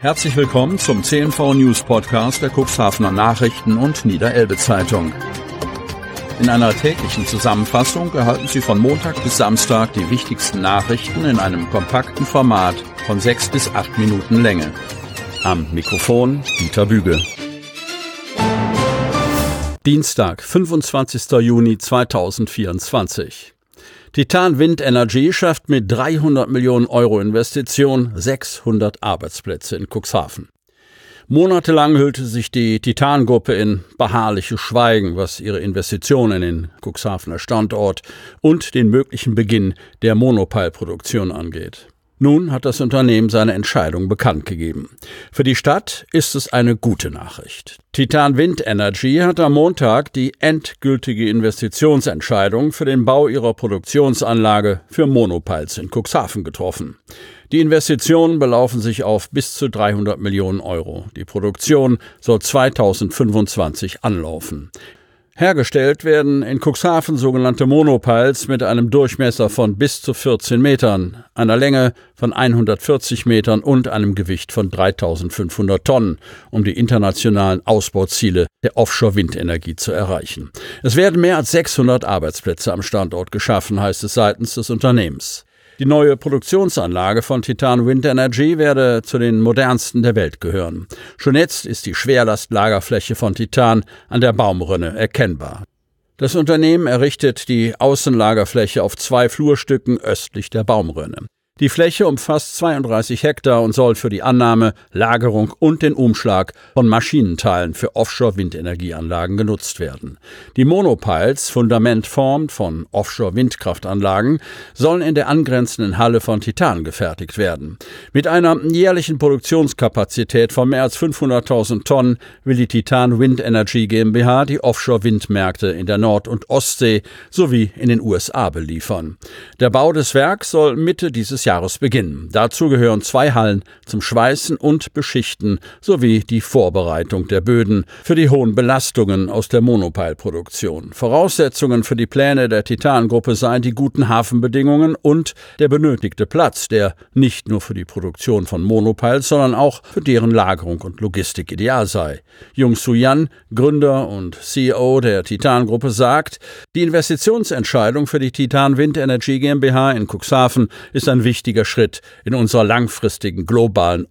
Herzlich willkommen zum CNV News Podcast der Cuxhavener Nachrichten und Niederelbe Zeitung. In einer täglichen Zusammenfassung erhalten Sie von Montag bis Samstag die wichtigsten Nachrichten in einem kompakten Format von 6 bis 8 Minuten Länge. Am Mikrofon Dieter Büge. Dienstag, 25. Juni 2024. Titan Wind Energy schafft mit 300 Millionen Euro Investition 600 Arbeitsplätze in Cuxhaven. Monatelang hüllte sich die Titan-Gruppe in beharrliches Schweigen, was ihre Investitionen in den Cuxhavener Standort und den möglichen Beginn der Monopile-Produktion angeht. Nun hat das Unternehmen seine Entscheidung bekannt gegeben. Für die Stadt ist es eine gute Nachricht. Titan Wind Energy hat am Montag die endgültige Investitionsentscheidung für den Bau ihrer Produktionsanlage für Monopiles in Cuxhaven getroffen. Die Investitionen belaufen sich auf bis zu 300 Millionen Euro. Die Produktion soll 2025 anlaufen. Hergestellt werden in Cuxhaven sogenannte Monopiles mit einem Durchmesser von bis zu 14 Metern, einer Länge von 140 Metern und einem Gewicht von 3.500 Tonnen, um die internationalen Ausbauziele der Offshore-Windenergie zu erreichen. Es werden mehr als 600 Arbeitsplätze am Standort geschaffen, heißt es seitens des Unternehmens. Die neue Produktionsanlage von Titan Wind Energy werde zu den modernsten der Welt gehören. Schon jetzt ist die Schwerlastlagerfläche von Titan an der Baumrinne erkennbar. Das Unternehmen errichtet die Außenlagerfläche auf 2 Flurstücken östlich der Baumrinne. Die Fläche umfasst 32 Hektar und soll für die Annahme, Lagerung und den Umschlag von Maschinenteilen für Offshore-Windenergieanlagen genutzt werden. Die Monopiles, Fundamentform von Offshore-Windkraftanlagen, sollen in der angrenzenden Halle von Titan gefertigt werden. Mit einer jährlichen Produktionskapazität von mehr als 500.000 Tonnen will die Titan Wind Energy GmbH die Offshore-Windmärkte in der Nord- und Ostsee sowie in den USA beliefern. Der Bau des Werks soll Mitte dieses Jahres beginnen. Dazu gehören 2 Hallen zum Schweißen und Beschichten sowie die Vorbereitung der Böden für die hohen Belastungen aus der Monopile-Produktion. Voraussetzungen für die Pläne der Titan-Gruppe seien die guten Hafenbedingungen und der benötigte Platz, der nicht nur für die Produktion von Monopiles, sondern auch für deren Lagerung und Logistik ideal sei. Jung-Soo Yan, Gründer und CEO der Titan-Gruppe, sagt, die Investitionsentscheidung für die Titan Wind Energy GmbH in Cuxhaven ist ein wichtiger Schritt in unserer langfristigen globalen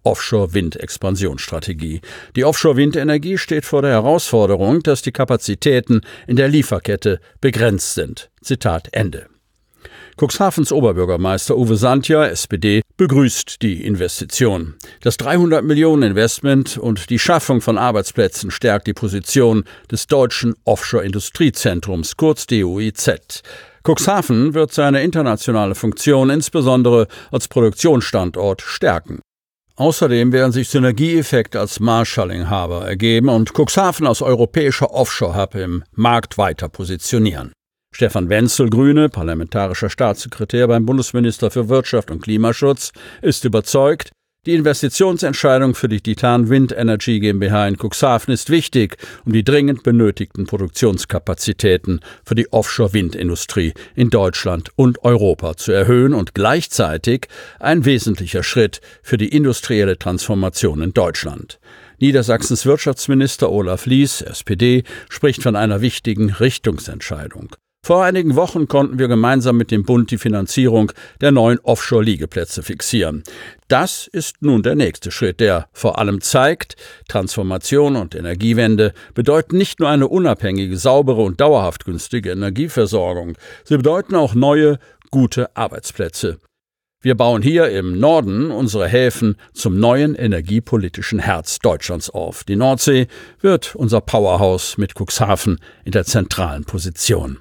Offshore-Wind-Expansionsstrategie. Die Offshore-Windenergie steht vor der Herausforderung, dass die Kapazitäten in der Lieferkette begrenzt sind. Zitat Ende. Cuxhavens Oberbürgermeister Uwe Santja, SPD, begrüßt die Investition. Das 300 Millionen Investment und die Schaffung von Arbeitsplätzen stärkt die Position des deutschen Offshore-Industriezentrums, kurz DOIZ. Cuxhaven wird seine internationale Funktion insbesondere als Produktionsstandort stärken. Außerdem werden sich Synergieeffekte als Marshalling-Harbor ergeben und Cuxhaven als europäischer Offshore-Hub im Markt weiter positionieren. Stefan Wenzel, Grüne, parlamentarischer Staatssekretär beim Bundesminister für Wirtschaft und Klimaschutz, ist überzeugt, die Investitionsentscheidung für die Titan Wind Energy GmbH in Cuxhaven ist wichtig, um die dringend benötigten Produktionskapazitäten für die Offshore-Windindustrie in Deutschland und Europa zu erhöhen und gleichzeitig ein wesentlicher Schritt für die industrielle Transformation in Deutschland. Niedersachsens Wirtschaftsminister Olaf Lies, SPD, spricht von einer wichtigen Richtungsentscheidung. Vor einigen Wochen konnten wir gemeinsam mit dem Bund die Finanzierung der neuen Offshore-Liegeplätze fixieren. Das ist nun der nächste Schritt, der vor allem zeigt, Transformation und Energiewende bedeuten nicht nur eine unabhängige, saubere und dauerhaft günstige Energieversorgung, sie bedeuten auch neue, gute Arbeitsplätze. Wir bauen hier im Norden unsere Häfen zum neuen energiepolitischen Herz Deutschlands auf. Die Nordsee wird unser Powerhouse mit Cuxhaven in der zentralen Position.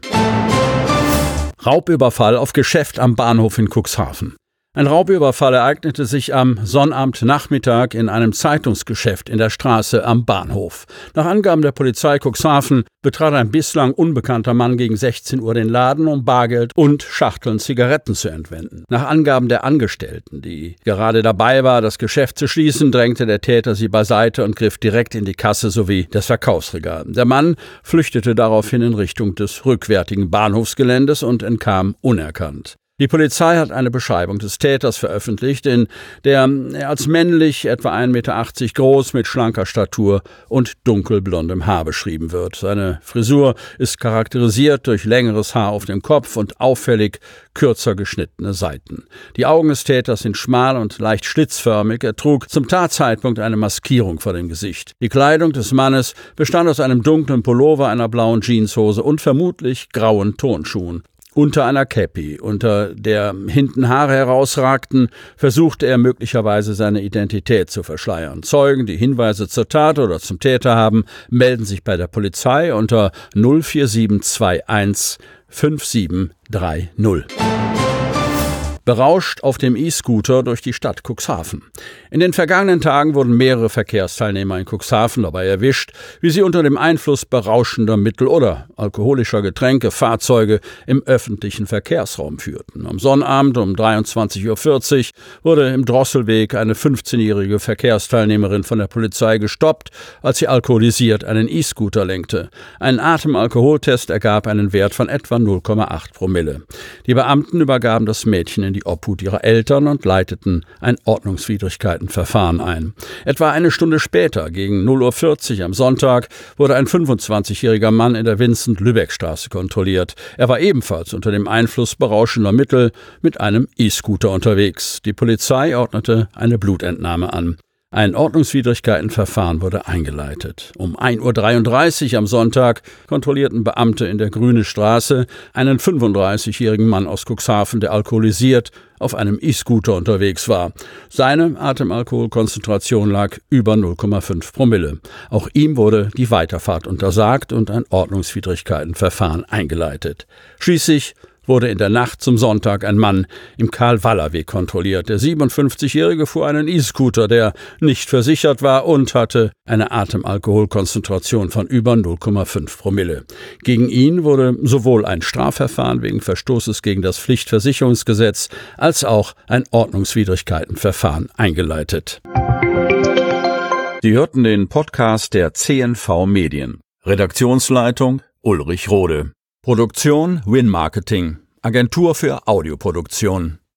Raubüberfall auf Geschäft am Bahnhof in Cuxhaven. Ein Raubüberfall ereignete sich am Sonnabendnachmittag in einem Zeitungsgeschäft in der Straße am Bahnhof. Nach Angaben der Polizei Cuxhaven betrat ein bislang unbekannter Mann gegen 16 Uhr den Laden, um Bargeld und Schachteln Zigaretten zu entwenden. Nach Angaben der Angestellten, die gerade dabei war, das Geschäft zu schließen, drängte der Täter sie beiseite und griff direkt in die Kasse sowie das Verkaufsregal. Der Mann flüchtete daraufhin in Richtung des rückwärtigen Bahnhofsgeländes und entkam unerkannt. Die Polizei hat eine Beschreibung des Täters veröffentlicht, in der er als männlich, etwa 1,80 Meter groß, mit schlanker Statur und dunkelblondem Haar beschrieben wird. Seine Frisur ist charakterisiert durch längeres Haar auf dem Kopf und auffällig kürzer geschnittene Seiten. Die Augen des Täters sind schmal und leicht schlitzförmig. Er trug zum Tatzeitpunkt eine Maskierung vor dem Gesicht. Die Kleidung des Mannes bestand aus einem dunklen Pullover, einer blauen Jeanshose und vermutlich grauen Turnschuhen. Unter einer Käppi, unter der hinten Haare herausragten, versuchte er möglicherweise seine Identität zu verschleiern. Zeugen, die Hinweise zur Tat oder zum Täter haben, melden sich bei der Polizei unter 04721 5730. Berauscht auf dem E-Scooter durch die Stadt Cuxhaven. In den vergangenen Tagen wurden mehrere Verkehrsteilnehmer in Cuxhaven dabei erwischt, wie sie unter dem Einfluss berauschender Mittel oder alkoholischer Getränke Fahrzeuge im öffentlichen Verkehrsraum führten. Am Sonnabend um 23:40 Uhr wurde im Drosselweg eine 15-jährige Verkehrsteilnehmerin von der Polizei gestoppt, als sie alkoholisiert einen E-Scooter lenkte. Ein Atemalkoholtest ergab einen Wert von etwa 0,8 Promille. Die Beamten übergaben das Mädchen in die Obhut ihrer Eltern und leiteten ein Ordnungswidrigkeitenverfahren ein. Etwa eine Stunde später, gegen 0:40 Uhr am Sonntag, wurde ein 25-jähriger Mann in der Vincent-Lübeck-Straße kontrolliert. Er war ebenfalls unter dem Einfluss berauschender Mittel mit einem E-Scooter unterwegs. Die Polizei ordnete eine Blutentnahme an. Ein Ordnungswidrigkeitenverfahren wurde eingeleitet. Um 1:33 Uhr am Sonntag kontrollierten Beamte in der Grüne Straße einen 35-jährigen Mann aus Cuxhaven, der alkoholisiert auf einem E-Scooter unterwegs war. Seine Atemalkoholkonzentration lag über 0,5 Promille. Auch ihm wurde die Weiterfahrt untersagt und ein Ordnungswidrigkeitenverfahren eingeleitet. Schließlich wurde in der Nacht zum Sonntag ein Mann im Karl-Waller-Weg kontrolliert. Der 57-Jährige fuhr einen E-Scooter, der nicht versichert war und hatte eine Atemalkoholkonzentration von über 0,5 Promille. Gegen ihn wurde sowohl ein Strafverfahren wegen Verstoßes gegen das Pflichtversicherungsgesetz als auch ein Ordnungswidrigkeitenverfahren eingeleitet. Sie hörten den Podcast der CNV Medien. Redaktionsleitung Ulrich Rode. Produktion Win Marketing, Agentur für Audioproduktion.